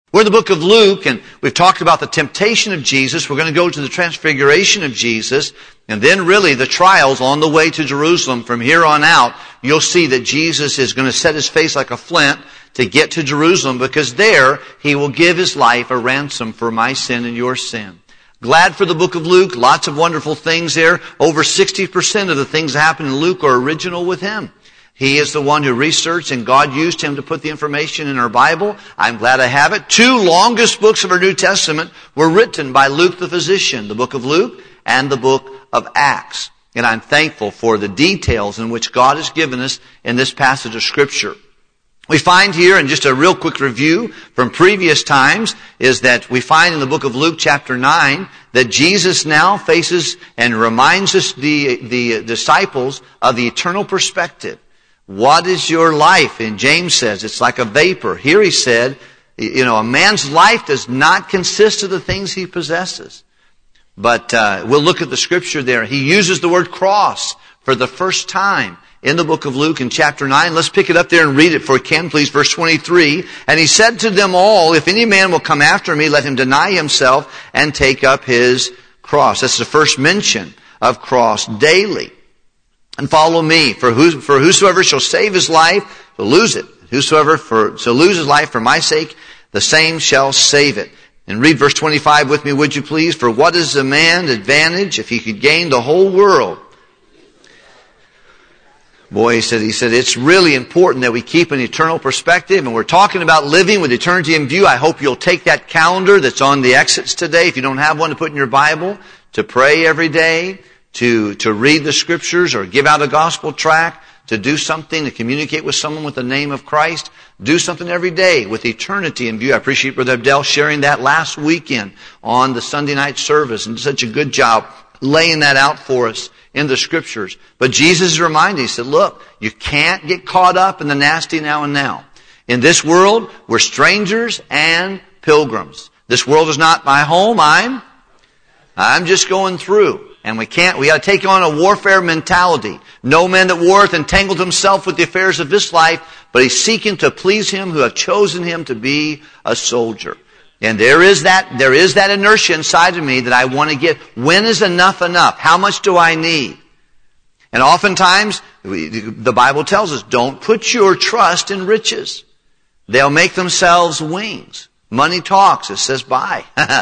We're in the book of Luke, and we've talked about the temptation of Jesus. We're going to go to the transfiguration of Jesus, and then really the trials on the way to Jerusalem. From here on out, you'll see that Jesus is going to set his face like a flint to get to Jerusalem, because there he will give his life a ransom for my sin and your sin. Glad for the book of Luke. Lots of wonderful things there. Over 60% of the things that happen in Luke are original with him. He is the one who researched, and God used him to put the information in our Bible. I'm glad I have it. 2 longest books of our New Testament were written by Luke the physician, the book of Luke and the book of Acts. And I'm thankful for the details in which God has given us in this passage of Scripture. We find here, and just a real quick review from previous times, is that we find in the book of Luke chapter 9 that Jesus now faces and reminds us, the disciples, of the eternal perspective. What is your life? And James says it's like a vapor. Here he said, a man's life does not consist of the things he possesses. But we'll look at the scripture there. He uses the word cross for the first time in the book of Luke in chapter 9. Let's pick it up there and read it, for we can, please. Verse 23. And he said to them all, if any man will come after me, let him deny himself and take up his cross. That's the first mention of cross daily. And follow me, for whosoever shall save his life will lose it. Whosoever shall lose his life for my sake, the same shall save it. And read verse 25 with me, would you please? For what is a man's advantage if he could gain the whole world? Boy, he said it's really important that we keep an eternal perspective, and we're talking about living with eternity in view. I hope you'll take that calendar that's on the exits today, if you don't have one, to put in your Bible, to pray every day, to read the scriptures or give out a gospel tract, to do something, to communicate with someone with the name of Christ. Do something every day with eternity in view. I appreciate Brother Abdel sharing that last weekend on the Sunday night service, and did such a good job laying that out for us in the scriptures. But Jesus is reminding, he said, look, you can't get caught up in the nasty now and now. In this world, we're strangers and pilgrims. This world is not my home. I'm just going through. And we got to take on a warfare mentality. No man that warreth entangled himself with the affairs of this life, but he's seeking to please him who have chosen him to be a soldier. And there is that inertia inside of me that I want to get. When is enough enough? How much do I need? And oftentimes, the Bible tells us, don't put your trust in riches. They'll make themselves wings. Money talks. It says bye.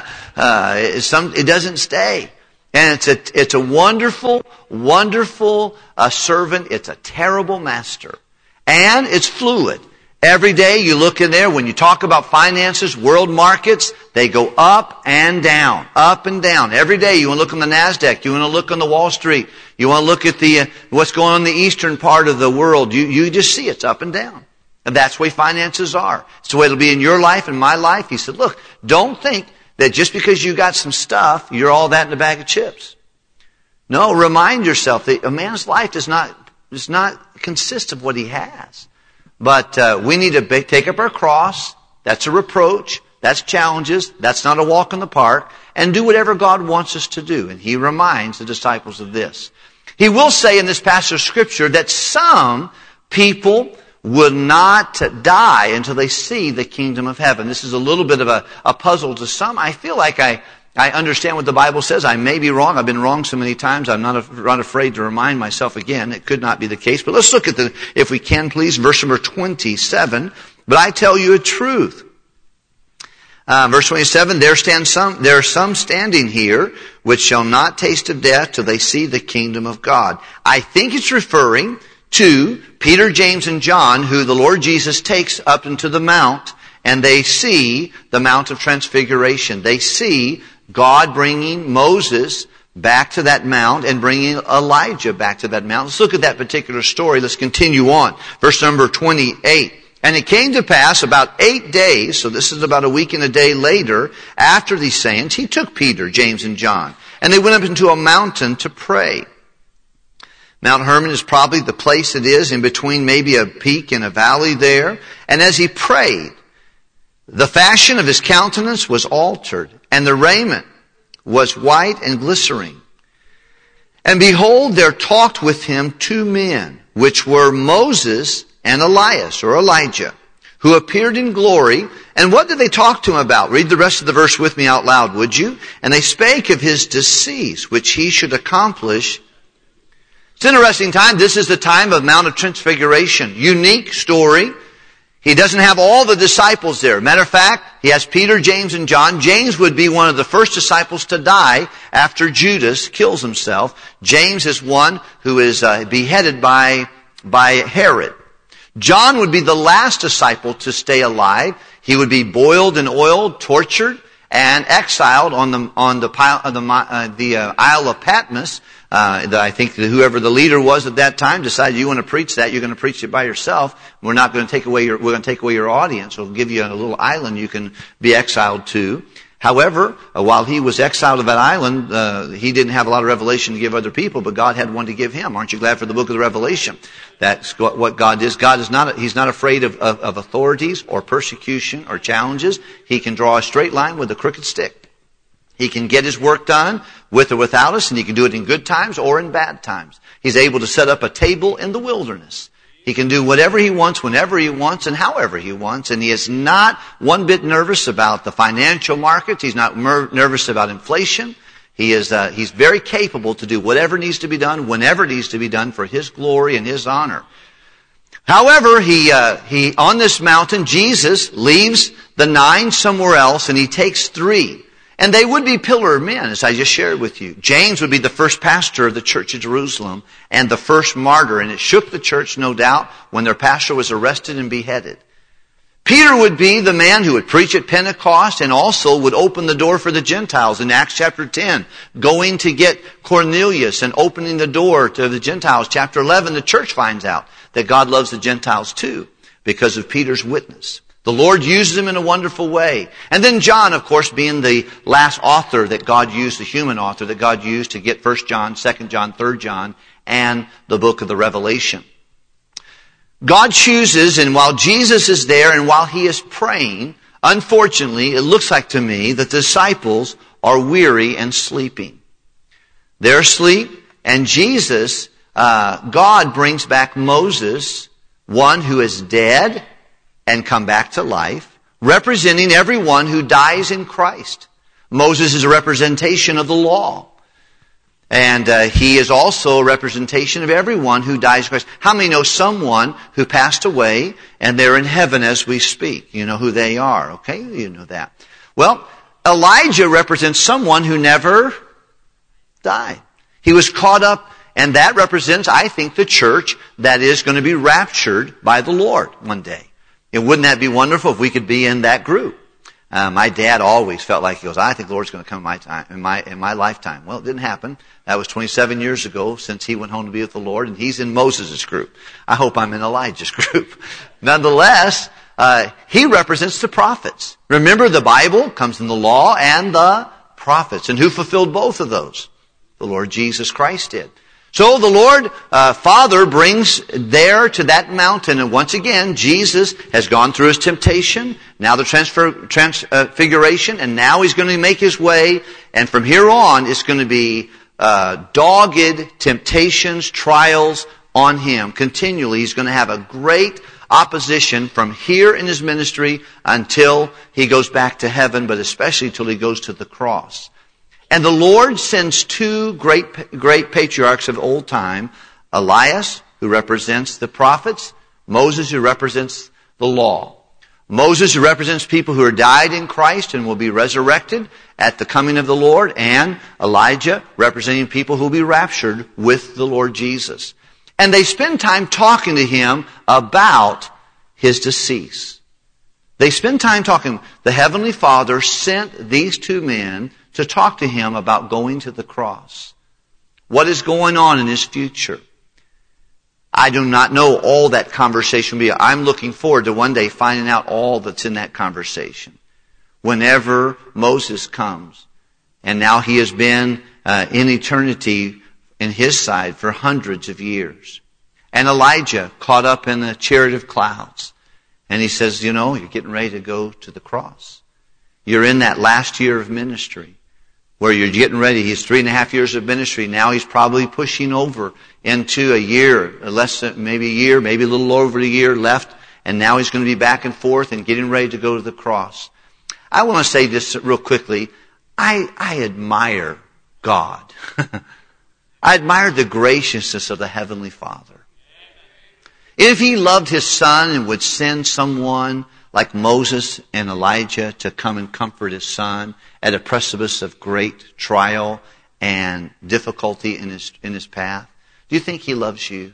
It doesn't stay. And it's a wonderful, wonderful servant. It's a terrible master. And it's fluid. Every day you look in there, when you talk about finances, world markets, they go up and down, up and down. Every day you want to look on the NASDAQ, you want to look on the Wall Street, you want to look at what's going on in the eastern part of the world. You just see it's up and down. And that's the way finances are. It's the way it'll be in your life and my life. He said, look, don't think that just because you got some stuff, you're all that in a bag of chips. No, remind yourself that a man's life does not consist of what he has. But we need to take up our cross. That's a reproach. That's challenges. That's not a walk in the park. And do whatever God wants us to do. And he reminds the disciples of this. He will say in this passage of Scripture that some people will not die until they see the kingdom of heaven. This is a little bit of a puzzle to some. I feel like I understand what the Bible says. I may be wrong. I've been wrong so many times. I'm not afraid to remind myself again. It could not be the case. But let's look at if we can please, verse number 27. But I tell you a truth. Verse 27, there are some standing here which shall not taste of death till they see the kingdom of God. I think it's referring to Peter, James, and John, who the Lord Jesus takes up into the mount, and they see the Mount of Transfiguration. They see God bringing Moses back to that mount and bringing Elijah back to that mount. Let's look at that particular story. Let's continue on. Verse number 28. And it came to pass about 8 days, so this is about a week and a day later, after these sayings, he took Peter, James, and John, and they went up into a mountain to pray. Mount Hermon is probably the place it is in between maybe a peak and a valley there. And as he prayed, the fashion of his countenance was altered, and the raiment was white and glistering. And behold, there talked with him 2 men, which were Moses and Elias, or Elijah, who appeared in glory And what did they talk to him about? Read the rest of the verse with me out loud, would you? And they spake of his decease, which he should accomplish. It's an interesting time. This is the time of Mount of Transfiguration. Unique story. He doesn't have all the disciples there. Matter of fact, he has Peter, James, and John. James would be one of the first disciples to die after Judas kills himself. James is one who is beheaded by Herod. John would be the last disciple to stay alive. He would be boiled in oil, tortured, and exiled on the Isle of Patmos. I think that whoever the leader was at that time decided, you want to preach that, you're going to preach it by yourself. We're going to take away your audience. We'll give you a little island you can be exiled to. However, while he was exiled of that island, he didn't have a lot of revelation to give other people, but God had one to give him. Aren't you glad for the book of the Revelation? That's what God is. He's not afraid of authorities or persecution or challenges. He can draw a straight line with a crooked stick. He can get his work done with or without us, and he can do it in good times or in bad times. He's able to set up a table in the wilderness. He can do whatever he wants, whenever he wants, and however he wants. And he is not one bit nervous about the financial markets. He's not nervous about inflation. He's very capable to do whatever needs to be done, whenever it needs to be done for his glory and his honor. However, he on this mountain, Jesus leaves the 9 somewhere else, and he takes 3. And they would be pillar men, as I just shared with you. James would be the first pastor of the church of Jerusalem and the first martyr. And it shook the church, no doubt, when their pastor was arrested and beheaded. Peter would be the man who would preach at Pentecost and also would open the door for the Gentiles in Acts chapter 10, going to get Cornelius and opening the door to the Gentiles. Chapter 11, the church finds out that God loves the Gentiles too because of Peter's witness. The Lord uses him in a wonderful way. And then John, of course, being the last author that God used, the human author that God used to get 1 John, 2 John, 3 John, and the book of the Revelation. God chooses, and while Jesus is there and while he is praying, unfortunately, it looks like to me that the disciples are weary and sleeping. They're asleep, and Jesus, God brings back Moses, one who is dead, and come back to life, representing everyone who dies in Christ. Moses is a representation of the law. And he is also a representation of everyone who dies in Christ. How many know someone who passed away and they're in heaven as we speak? You know who they are, okay? You know that. Well, Elijah represents someone who never died. He was caught up, and that represents, I think, the church that is going to be raptured by the Lord one day. And wouldn't that be wonderful if we could be in that group? My dad always felt like, he goes, I think the Lord's going to come in my lifetime. Well, it didn't happen. That was 27 years ago since he went home to be with the Lord, and he's in Moses' group. I hope I'm in Elijah's group. Nonetheless, he represents the prophets. Remember, the Bible comes in the law and the prophets. And who fulfilled both of those? The Lord Jesus Christ did. So the Lord Father brings there to that mountain, and once again, Jesus has gone through his temptation, now the transfiguration, and now he's going to make his way, and from here on, it's going to be dogged temptations, trials on him. Continually, he's going to have a great opposition from here in his ministry until he goes back to heaven, but especially until he goes to the cross. And the Lord sends 2 great patriarchs of old time, Elias, who represents the prophets, Moses, who represents the law. Moses, who represents people who are died in Christ and will be resurrected at the coming of the Lord, and Elijah, representing people who will be raptured with the Lord Jesus. And they spend time talking to him about his decease. They spend time talking. The Heavenly Father sent these 2 men to talk to him about going to the cross. What is going on in his future? I do not know all that conversation will be. I'm looking forward to one day finding out all that's in that conversation. Whenever Moses comes, and now he has been in eternity in his side for hundreds of years. And Elijah caught up in the chariot of clouds. And he says, you know, you're getting ready to go to the cross. You're in that last year of ministry where you're getting ready. He's 3.5 years of ministry. Now he's probably pushing over into a year, maybe a little over a year left and now he's going to be back and forth and getting ready to go to the cross. I want to say this real quickly. I admire God. I admire the graciousness of the Heavenly Father. If He loved His Son and would send someone like Moses and Elijah to come and comfort His Son at a precipice of great trial and difficulty in his path, do you think He loves you?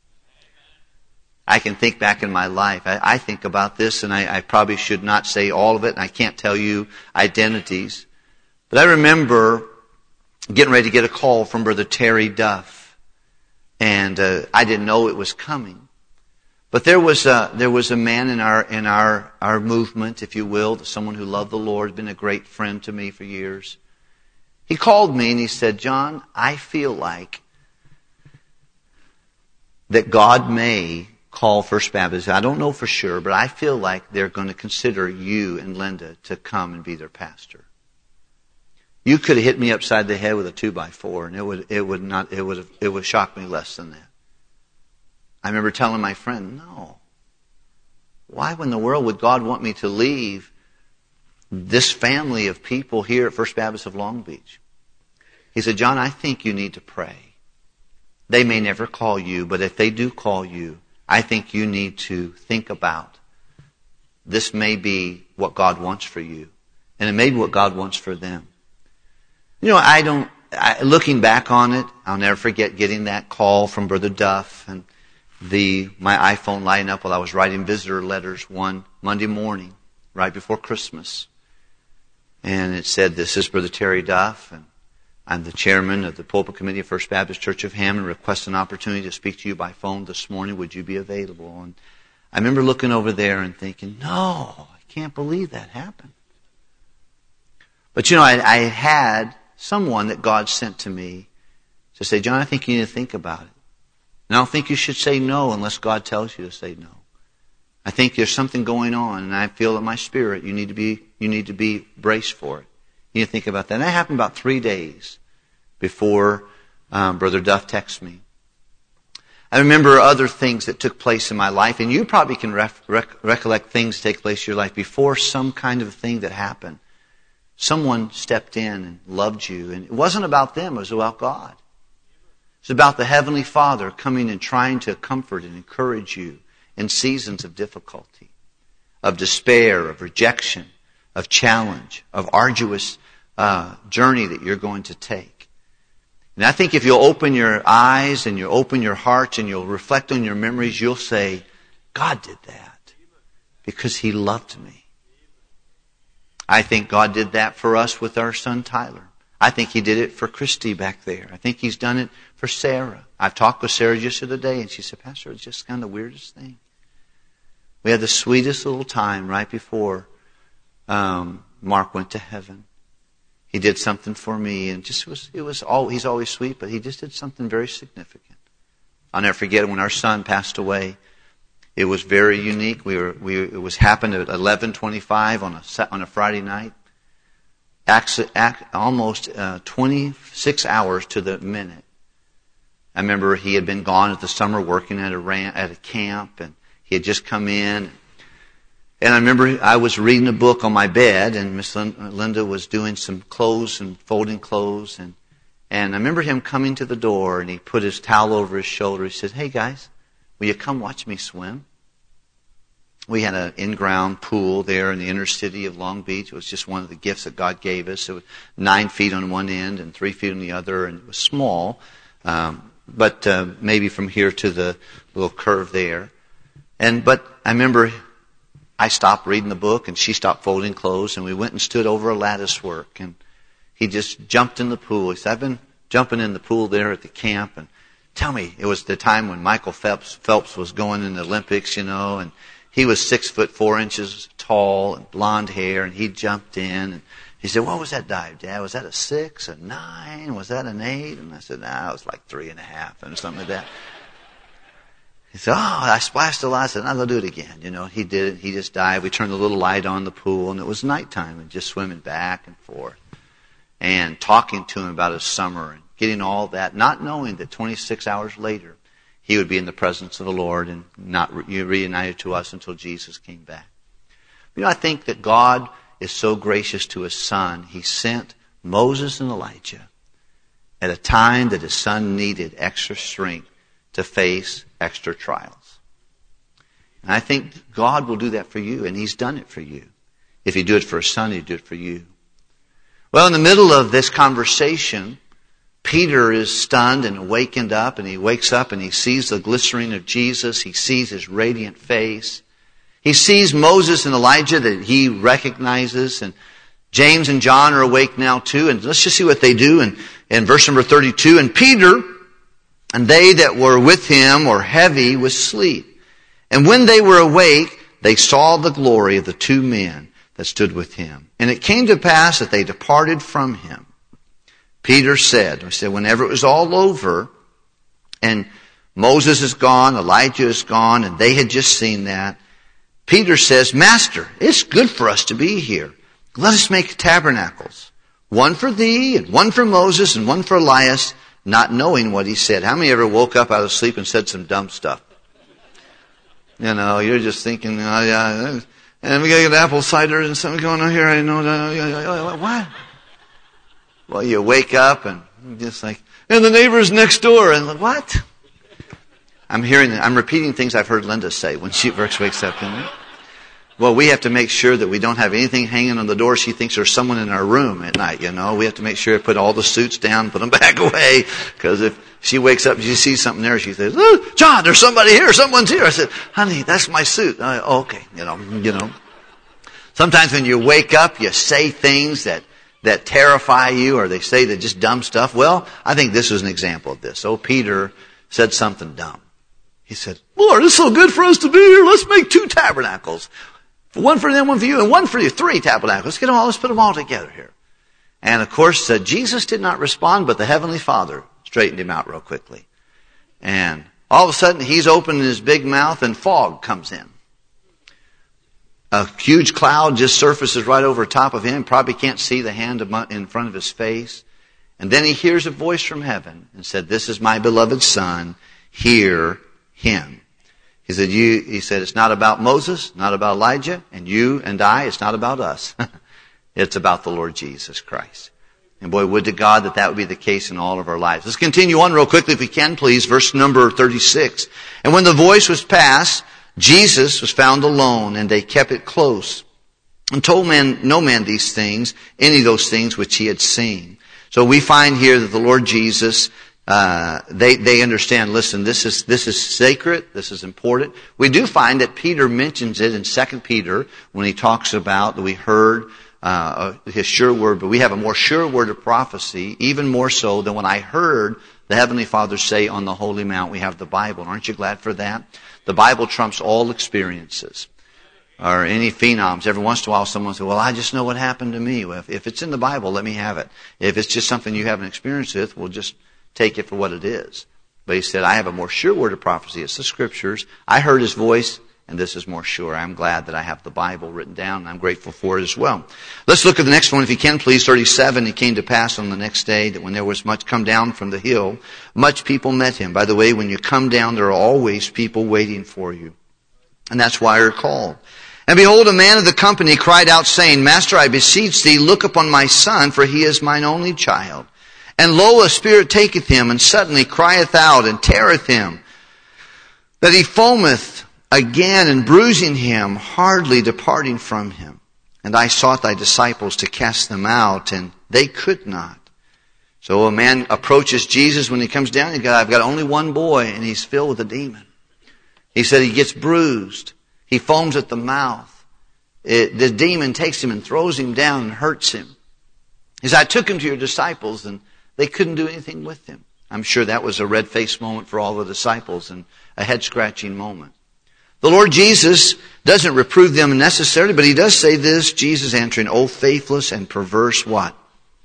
I can think back in my life. I think about this, and I probably should not say all of it, and I can't tell you identities. But I remember getting ready to get a call from Brother Terry Duff, and I didn't know it was coming. But there was a man in our movement, if you will, someone who loved the Lord, been a great friend to me for years. He called me and he said, "John, I feel like that God may call First Baptist. I don't know for sure, but I feel like they're going to consider you and Linda to come and be their pastor. You could have hit me upside the head with a 2x4, and it would shock me less than that." I remember telling my friend, "No. Why in the world would God want me to leave this family of people here at First Baptist of Long Beach?" He said, "John, I think you need to pray. They may never call you, but if they do call you, I think you need to think about this may be what God wants for you, and it may be what God wants for them." You know, looking back on it, I'll never forget getting that call from Brother Duff and my iPhone lighting up while I was writing visitor letters one Monday morning, right before Christmas. And it said, "This is Brother Terry Duff, and I'm the chairman of the Pulpit Committee of First Baptist Church of Hammond. Request an opportunity to speak to you by phone this morning. Would you be available?" And I remember looking over there and thinking, no, I can't believe that happened. But you know, I had someone that God sent to me to say, "John, I think you need to think about it. And I don't think you should say no unless God tells you to say no. I think there's something going on, and I feel in my spirit you need to be braced for it. You need to think about that." And that happened about 3 days before Brother Duff texted me. I remember other things that took place in my life, and you probably can recollect things take place in your life before some kind of thing that happened. Someone stepped in and loved you, and it wasn't about them, it was about God. It's about the Heavenly Father coming and trying to comfort and encourage you in seasons of difficulty, of despair, of rejection, of challenge, of arduous journey that you're going to take. And I think if you'll open your eyes and you'll open your hearts and you'll reflect on your memories, you'll say, "God did that because He loved me." I think God did that for us with our son Tyler. I think He did it for Christy back there. I think He's done it for Sarah. I've talked with Sarah just the other day, and she said, "Pastor, it's just kind of the weirdest thing. We had the sweetest little time right before Mark went to heaven. He did something for me, and he's always sweet, but He just did something very significant." I'll never forget it when our son passed away. It was very unique. It was happened at 11:25 on a Friday night. Almost 26 hours to the minute. I remember he had been gone at the summer working at a camp, and he had just come in. And I remember I was reading a book on my bed, and Miss Linda was doing some clothes and folding clothes, and I remember him coming to the door, and he put his towel over his shoulder. He said, "Hey guys, will you come watch me swim?" We had an in-ground pool there in the inner city of Long Beach. It was just one of the gifts that God gave us. It was 9 feet on one end and 3 feet on the other, and it was small, but maybe from here to the little curve there. But I remember I stopped reading the book, and she stopped folding clothes, and we went and stood over a lattice work, and he just jumped in the pool. He said, "I've been jumping in the pool there at the camp, and tell me," it was the time when Michael Phelps was going in the Olympics, and he was 6'4" tall and blonde hair, and he jumped in, and he said, "What was that dive, Dad? Was that a 6, a 9? Was that an 8?" And I said, "Nah, it was like 3.5 and something like that." He said, "Oh, I splashed a lot." I said, "I'll do it again." He did it. He just dived. We turned the little light on the pool, and it was nighttime, and just swimming back and forth and talking to him about his summer and getting all that, not knowing that 26 hours later he would be in the presence of the Lord and not reunited to us until Jesus came back. I think that God is so gracious to his son. He sent Moses and Elijah at a time that his son needed extra strength to face extra trials. And I think God will do that for you, and he's done it for you. If he do it for his son, he'd do it for you. Well, in the middle of this conversation, Peter is stunned and awakened up, and he wakes up and he sees the glistening of Jesus. He sees his radiant face. He sees Moses and Elijah that he recognizes, and James and John are awake now too. And let's just see what they do in verse number 32. And Peter and they that were with him were heavy with sleep. And when they were awake, they saw the glory of the two men that stood with him. And it came to pass that they departed from him. Peter said, whenever it was all over, and Moses is gone, Elijah is gone, and they had just seen that, Peter says, Master, it's good for us to be here. Let us make tabernacles. One for thee, and one for Moses, and one for Elias, not knowing what he said. How many ever woke up out of sleep and said some dumb stuff? You're just thinking, oh yeah, and we gotta get apple cider and something going on here. I know that. What? Well, you wake up and just like, and the neighbor's next door, and like, what? I'm repeating things I've heard Linda say when she first wakes up. Well, we have to make sure that we don't have anything hanging on the door. She thinks there's someone in our room at night, We have to make sure to put all the suits down, put them back away. Because if she wakes up and she sees something there, she says, oh, John, there's somebody here. Someone's here. I said, honey, that's my suit. Okay. Sometimes when you wake up, you say things that terrify you, or they say that just dumb stuff. Well, I think this is an example of this. Peter said something dumb. He said, Lord, it's so good for us to be here. Let's make 2 tabernacles. One for them, one for you, and one for you. 3 tabernacles. Let's put them all together here. And of course, Jesus did not respond, but the Heavenly Father straightened him out real quickly. And all of a sudden, he's opening his big mouth and fog comes in. A huge cloud just surfaces right over top of him. Probably can't see the hand in front of his face. And then he hears a voice from heaven and said, this is my beloved Son. Hear him. He said, it's not about Moses, not about Elijah, and you and I, it's not about us. It's about the Lord Jesus Christ. And boy, would to God that would be the case in all of our lives. Let's continue on real quickly if we can, please. Verse number 36. And when the voice was past, Jesus was found alone, and they kept it close, and told no man these things, any of those things which he had seen. So we find here that the Lord Jesus, they understand, listen, this is sacred, this is important. We do find that Peter mentions it in 2 Peter when he talks about that we heard his sure word, but we have a more sure word of prophecy, even more so than when I heard the Heavenly Father say on the Holy Mount, we have the Bible. Aren't you glad for that? The Bible trumps all experiences. Or any phenoms. Every once in a while someone says, well, I just know what happened to me. Well, if it's in the Bible, let me have it. If it's just something you haven't experienced with, we'll just take it for what it is. But he said, I have a more sure word of prophecy. It's the Scriptures. I heard his voice, and this is more sure. I'm glad that I have the Bible written down, and I'm grateful for it as well. Let's look at the next one, if you can, please. 37, it came to pass on the next day that when there was much come down from the hill, much people met him. By the way, when you come down, there are always people waiting for you. And that's why you're called. And behold, a man of the company cried out, saying, Master, I beseech thee, look upon my son, for he is mine only child. And lo, a spirit taketh him, and suddenly crieth out, and teareth him, that he foameth again, and bruising him, hardly departing from him. And I sought thy disciples to cast them out, and they could not. So a man approaches Jesus when he comes down. I've got only one boy, and he's filled with a demon. He said he gets bruised. He foams at the mouth. The demon takes him and throws him down and hurts him. He said, I took him to your disciples, and they couldn't do anything with him. I'm sure that was a red-faced moment for all the disciples and a head-scratching moment. The Lord Jesus doesn't reprove them necessarily, but he does say this, Jesus answering, O faithless and perverse what?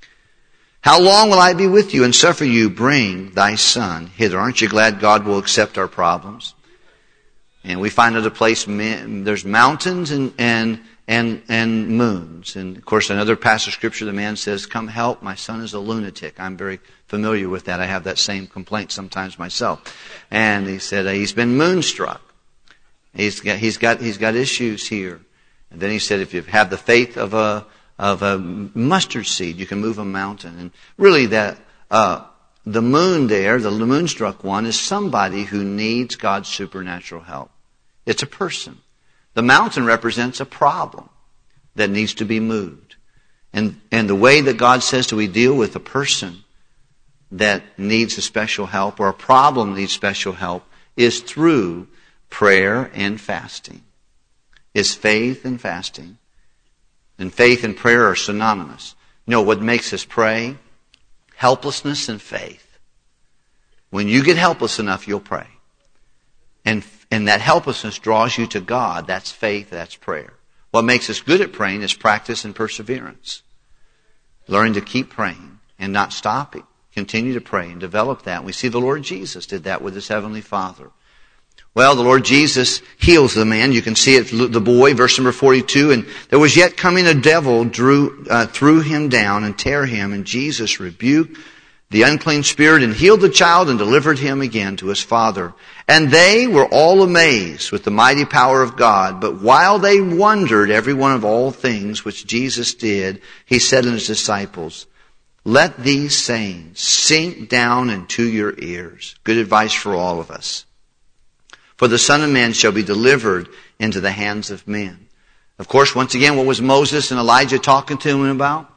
How long will I be with you and suffer you? Bring thy son hither. Aren't you glad God will accept our problems? And we find another place, there's mountains and and moons. And of course, another passage of Scripture, the man says, "Come help, my son is a lunatic." I'm very familiar with that. I have that same complaint sometimes myself. And he said, he's been moonstruck. He's got issues here. And then he said, if you have the faith of a mustard seed, you can move a mountain. And really that, the moon there, the moonstruck one, is somebody who needs God's supernatural help. It's a person. The mountain represents a problem that needs to be moved. And the way that God says that we deal with a person that needs a special help, or a problem that needs special help, is through prayer and fasting. Is faith and fasting. And faith and prayer are synonymous. You know what makes us pray? Helplessness and faith. When you get helpless enough, you'll pray. And that helplessness draws you to God. That's faith, that's prayer. What makes us good at praying is practice and perseverance. Learning to keep praying and not stopping. Continue to pray and develop that. We see the Lord Jesus did that with His Heavenly Father. Well, the Lord Jesus heals the man. You can see it, the boy, verse number 42. "And there was yet coming a devil, threw him down and tear him. And Jesus rebuked the unclean spirit and healed the child and delivered him again to his father. And they were all amazed with the mighty power of God. But while they wondered every one of all things which Jesus did, He said unto His disciples, Let these sayings sink down into your ears." Good advice for all of us. "For the Son of Man shall be delivered into the hands of men." Of course, once again, what was Moses and Elijah talking to him about?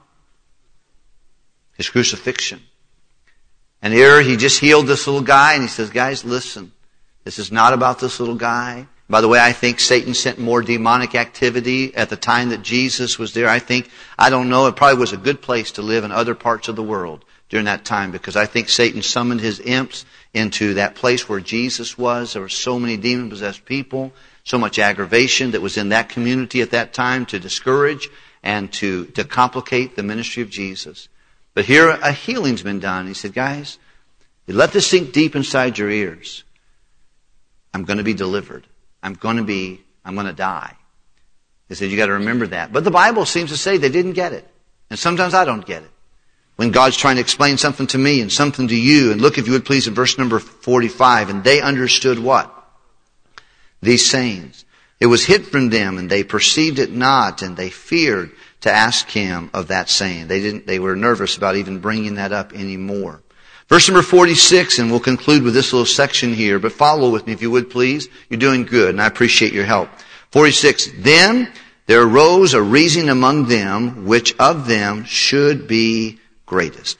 His crucifixion. And here he just healed this little guy, and he says, guys, listen, this is not about this little guy. By the way, I think Satan sent more demonic activity at the time that Jesus was there. I don't know, it probably was a good place to live in other parts of the world during that time, because I think Satan summoned his imps into that place where Jesus was. There were so many demon-possessed people, so much aggravation that was in that community at that time to discourage and to complicate the ministry of Jesus. But here a healing's been done. He said, guys, let this sink deep inside your ears. I'm going to be delivered. I'm going to die. He said, you got to remember that. But the Bible seems to say they didn't get it. And sometimes I don't get it. When God's trying to explain something to me and something to you, and look if you would please at verse number 45, and they understood what? These sayings. It was hid from them, and they perceived it not, and they feared to ask Him of that saying. They were nervous about even bringing that up anymore. Verse number 46, and we'll conclude with this little section here, but follow with me if you would please. You're doing good, and I appreciate your help. 46, then there arose a reasoning among them, which of them should be greatest.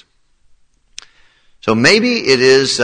So maybe it's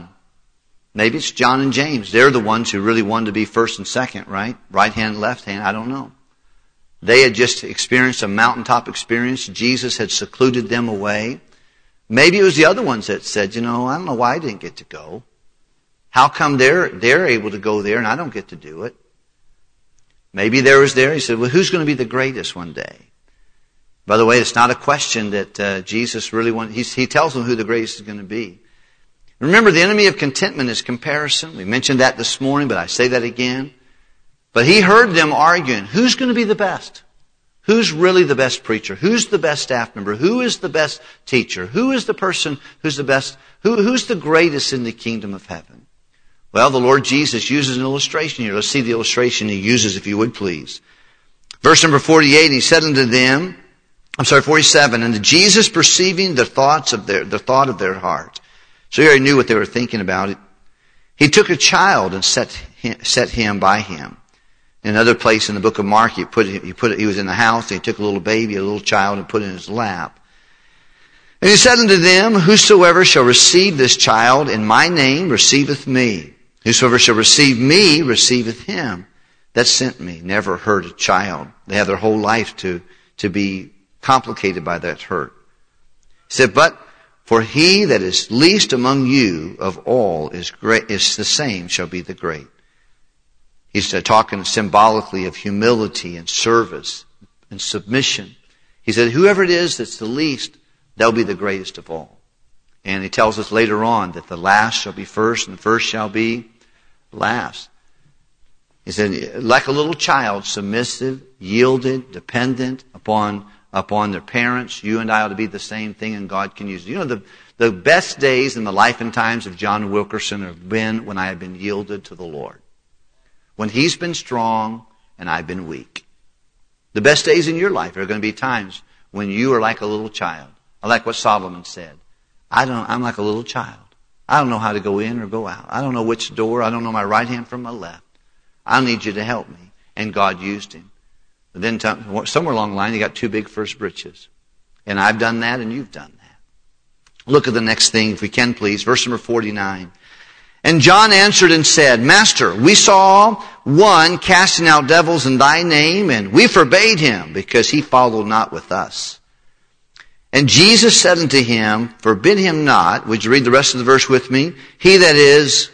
John and James. They're the ones who really wanted to be first and second, right? Right hand, left hand, I don't know. They had just experienced a mountaintop experience. Jesus had secluded them away. Maybe it was the other ones that said, I don't know why I didn't get to go. How come they're able to go there and I don't get to do it? Maybe there was there. He said, well, who's going to be the greatest one day? By the way, it's not a question that Jesus really wants. He tells them who the greatest is going to be. Remember, the enemy of contentment is comparison. We mentioned that this morning, but I say that again. But he heard them arguing, who's going to be the best? Who's really the best preacher? Who's the best staff member? Who is the best teacher? Who is the person who's the best? Who's the greatest in the kingdom of heaven? Well, the Lord Jesus uses an illustration here. Let's see the illustration He uses, if you would please. Verse number 48, He said unto them, 47, and Jesus perceiving the thought of their heart. So he already knew what they were thinking about it. He took a child and set him by him. In another place in the book of Mark, he was in the house, and he took a little baby, a little child, and put it in his lap. And he said unto them, whosoever shall receive this child in my name receiveth me. Whosoever shall receive me receiveth him that sent me. Never hurt a child. They have their whole life to be complicated by that hurt. He said, but for he that is least among you of all is the same shall be the great. He's talking symbolically of humility and service and submission. He said, whoever it is that's the least, they'll be the greatest of all. And he tells us later on that the last shall be first and the first shall be last. He said, like a little child, submissive, yielded, dependent upon their parents. You and I ought to be the same thing, and God can use it. You know, the best days in the life and times of John Wilkerson have been when I have been yielded to the Lord. When He's been strong and I've been weak. The best days in your life are going to be times when you are like a little child. I like what Solomon said. I'm like a little child. I don't know how to go in or go out. I don't know which door. I don't know my right hand from my left. I need you to help me. And God used him. But then somewhere along the line, he got too big for his britches. And I've done that, and you've done that. Look at the next thing, if we can please. Verse number 49. And John answered and said, Master, we saw one casting out devils in thy name, and we forbade him, because he followed not with us. And Jesus said unto him, Forbid him not. Would you read the rest of the verse with me? He that is...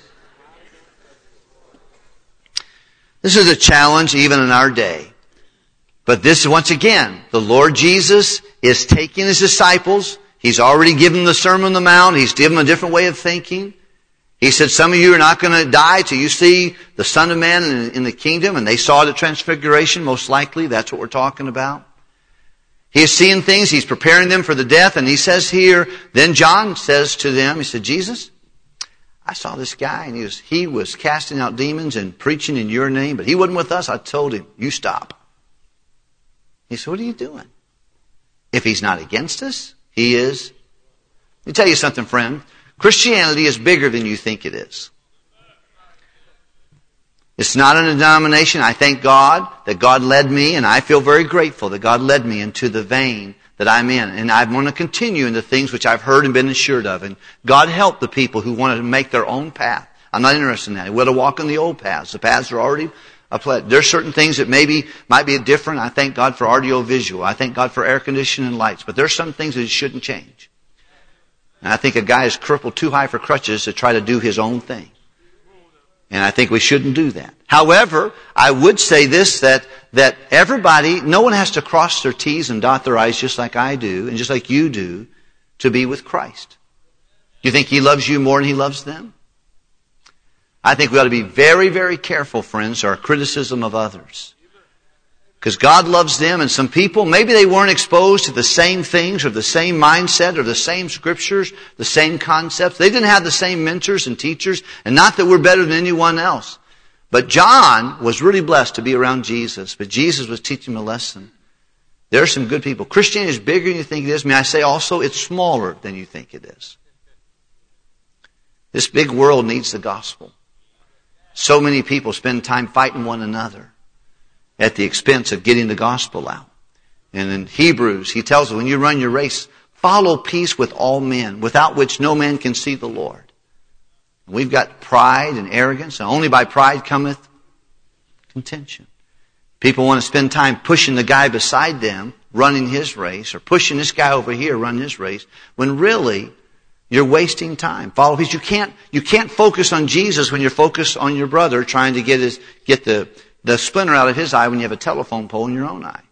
This is a challenge even in our day. But this, once again, the Lord Jesus is taking his disciples. He's already given them the Sermon on the Mount. He's given them a different way of thinking. He said, some of you are not going to die till you see the Son of Man in the kingdom. And they saw the transfiguration, most likely. That's what we're talking about. He is seeing things. He's preparing them for the death. And he says here, then John says to them, he said, Jesus, I saw this guy, and he was casting out demons and preaching in your name, but he wasn't with us. I told him, you stop. He said, what are you doing? If he's not against us, he is. Let me tell you something, friend. Christianity is bigger than you think it is. It's not a denomination. I thank God that God led me, and I feel very grateful that God led me into the vein that I'm in. And I want to continue in the things which I've heard and been assured of. And God help the people who want to make their own path. I'm not interested in that. We want to walk on the old paths. The paths are already applied. There's certain things that might be different. I thank God for audio-visual. I thank God for air conditioning and lights. But there's some things that shouldn't change. And I think a guy is crippled too high for crutches to try to do his own thing. And I think we shouldn't do that. However, I would say this, that everybody, no one has to cross their T's and dot their I's just like I do, and just like you do, to be with Christ. Do you think He loves you more than He loves them? I think we ought to be very, very careful, friends, our criticism of others. Because God loves them, and some people, maybe they weren't exposed to the same things or the same mindset or the same scriptures, the same concepts. They didn't have the same mentors and teachers, and not that we're better than anyone else. But John was really blessed to be around Jesus, but Jesus was teaching him a lesson. There are some good people. Christianity is bigger than you think it is. May I say also, it's smaller than you think it is. This big world needs the gospel. So many people spend time fighting one another at the expense of getting the gospel out. And in Hebrews, he tells us, when you run your race, follow peace with all men, without which no man can see the Lord. And we've got pride and arrogance, and only by pride cometh contention. People want to spend time pushing the guy beside them, running his race, or pushing this guy over here, running his race, when really, you're wasting time. Follow peace. You can't focus on Jesus when you're focused on your brother, trying to get the splinter out of his eye when you have a telephone pole in your own eye.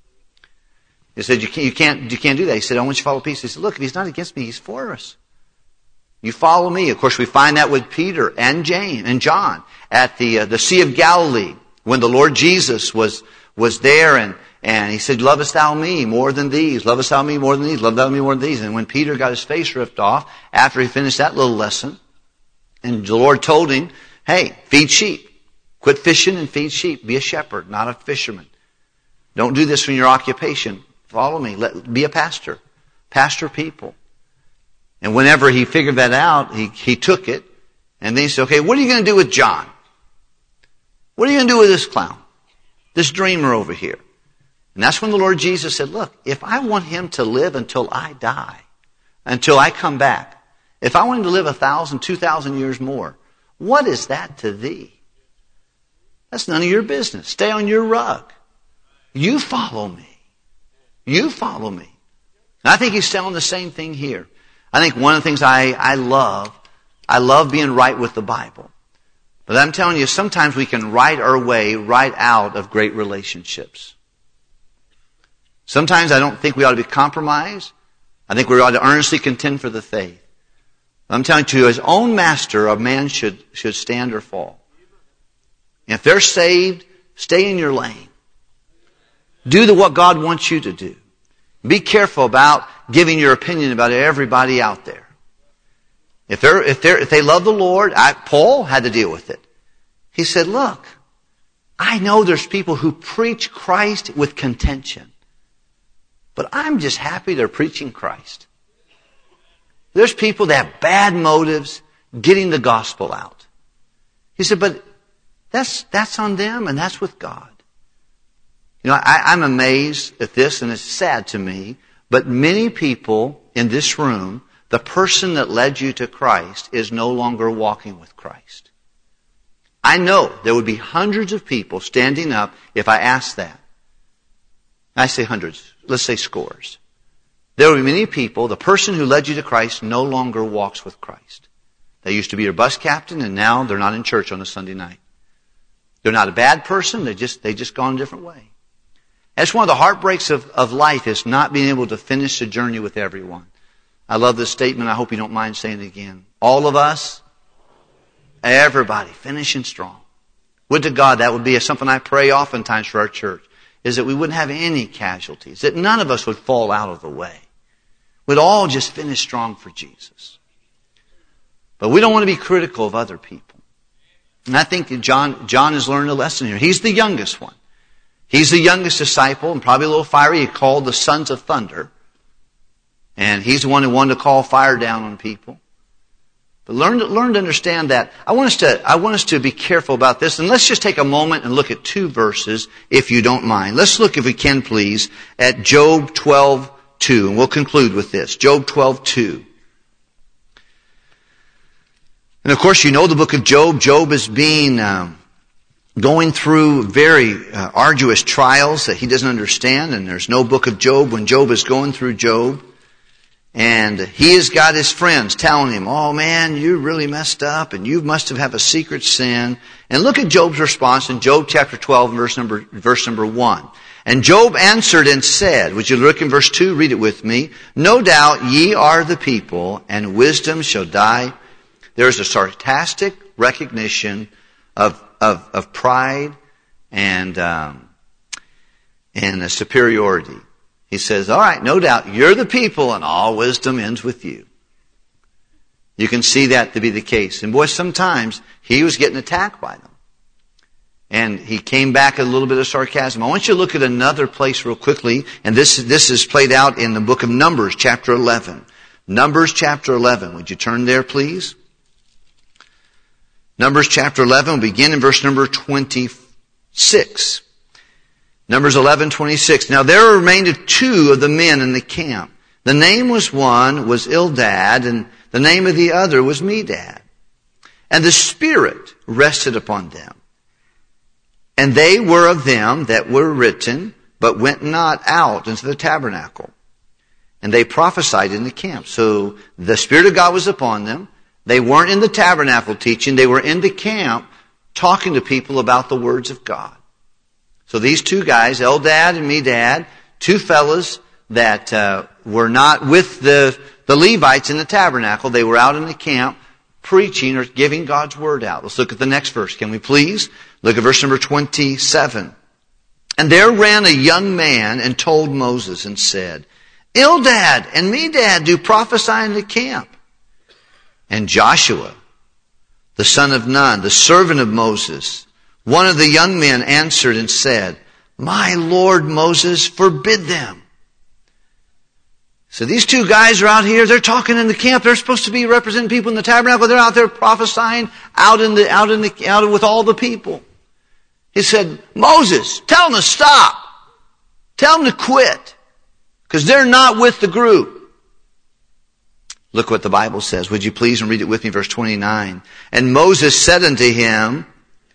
He said, you can't do that. He said, I want you to follow peace. He said, look, if he's not against me, he's for us. You follow me. Of course, we find that with Peter and James and John at the Sea of Galilee when the Lord Jesus was there and he said, lovest thou me more than these? Lovest thou me more than these? Lovest thou me more than these? And when Peter got his face ripped off after he finished that little lesson, and the Lord told him, hey, feed sheep. Quit fishing and feed sheep. Be a shepherd, not a fisherman. Don't do this from your occupation. Follow me. Be a pastor. Pastor people. And whenever he figured that out, he took it. And then he said, okay, what are you going to do with John? What are you going to do with this clown? This dreamer over here? And that's when the Lord Jesus said, look, if I want him to live until I die, until I come back, if I want him to live 1,000, 2,000 years more, what is that to thee? That's none of your business. Stay on your rug. You follow me. You follow me. And I think he's telling the same thing here. I think one of the things I love being right with the Bible. But I'm telling you, sometimes we can write our way right out of great relationships. Sometimes I don't think we ought to be compromised. I think we ought to earnestly contend for the faith. I'm telling you, his own master, a man should stand or fall. If they're saved, stay in your lane. Do what God wants you to do. Be careful about giving your opinion about everybody out there. If they love the Lord, Paul had to deal with it. He said, look, I know there's people who preach Christ with contention, but I'm just happy they're preaching Christ. There's people that have bad motives getting the gospel out. He said, but that's on them and that's with God. You know, I'm amazed at this, and it's sad to me, but many people in this room, the person that led you to Christ is no longer walking with Christ. I know there would be hundreds of people standing up if I asked that. I say hundreds, let's say scores. There will be many people, the person who led you to Christ no longer walks with Christ. They used to be your bus captain, and now they're not in church on a Sunday night. They're not a bad person, they just gone a different way. That's one of the heartbreaks of life, is not being able to finish the journey with everyone. I love this statement. I hope you don't mind saying it again. All of us, everybody, finishing strong. Would to God that would be something I pray oftentimes for our church, is that we wouldn't have any casualties, that none of us would fall out of the way. We'd all just finish strong for Jesus. But we don't want to be critical of other people. And I think John has learned a lesson here. He's the youngest one. He's the youngest disciple, and probably a little fiery. He's called the sons of thunder. And he's the one who wanted to call fire down on people. But learn to understand that. I want us to be careful about this. And let's just take a moment and look at 2 verses, if you don't mind. Let's look, if we can please, at Job 12:2. And we'll conclude with this. Job 12:2. And of course, you know the book of Job. Job is going through very arduous trials that he doesn't understand. And there's no book of Job when Job is going through Job. And he has got his friends telling him, oh man, you really messed up and you must have a secret sin. And look at Job's response in Job chapter 12, verse number 1. And Job answered and said, would you look in verse 2, read it with me. No doubt ye are the people, and wisdom shall die. There is a sarcastic recognition of pride and a superiority. He says, all right, no doubt, you're the people, and all wisdom ends with you. You can see that to be the case. And boy, sometimes he was getting attacked by them. And he came back with a little bit of sarcasm. I want you to look at another place real quickly, and this is played out in the book of Numbers, chapter 11. Numbers, chapter 11. Would you turn there, please? Numbers, chapter 11, we'll begin in verse number 26. Numbers 11:26. Now there remained 2 of the men in the camp. The name was one was Eldad, and the name of the other was Medad. And the Spirit rested upon them. And they were of them that were written, but went not out into the tabernacle. And they prophesied in the camp. So the Spirit of God was upon them. They weren't in the tabernacle teaching. They were in the camp talking to people about the words of God. So these 2 guys, Eldad and Medad, 2 fellas that were not with the Levites in the tabernacle. They were out in the camp preaching or giving God's word out. Let's look at the next verse. Can we please? Look at verse number 27. And there ran a young man and told Moses and said, Eldad and Medad do prophesy in the camp. And Joshua, the son of Nun, the servant of Moses, one of the young men answered and said, my Lord Moses, forbid them. So these 2 guys are out here, they're talking in the camp, they're supposed to be representing people in the tabernacle, they're out there prophesying out with all the people. He said, Moses, tell them to stop. Tell them to quit. Because they're not with the group. Look what the Bible says. Would you please read it with me, verse 29. And Moses said unto him,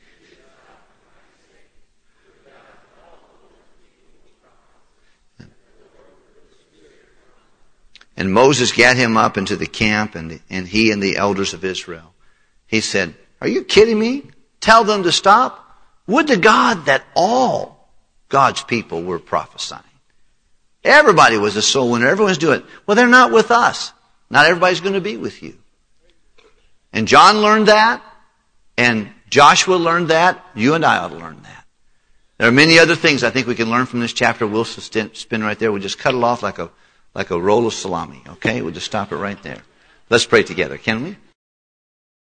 and Moses gat him up into the camp, and he and the elders of Israel. He said, are you kidding me? Tell them to stop? Would to God that all God's people were prophesying. Everybody was a soul winner. Everyone's doing it. Well, they're not with us. Not everybody's going to be with you. And John learned that, and Joshua learned that. You and I ought to learn that. There are many other things I think we can learn from this chapter. We'll spin right there. We'll just cut it off like a roll of salami. Okay? We'll just stop it right there. Let's pray together, can we?